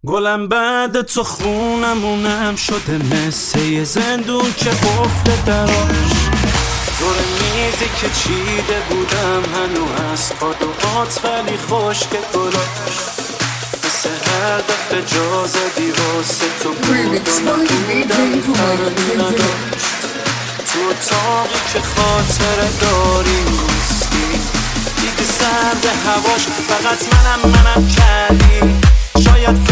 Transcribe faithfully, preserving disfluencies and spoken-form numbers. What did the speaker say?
گلم بعد تو خونمونم شده مثل یه زندون که قفل دراش، دور میزی که چیده بودم هنو از پادوهات ولی خشک گلاش، مثل هر دفعه جا زدی واسه تو بود و نبودم فرقی نداشت. تو اتاقی که خاطره داری نیستی، دیگه سرد هواش فقط منم منم کردی. شاید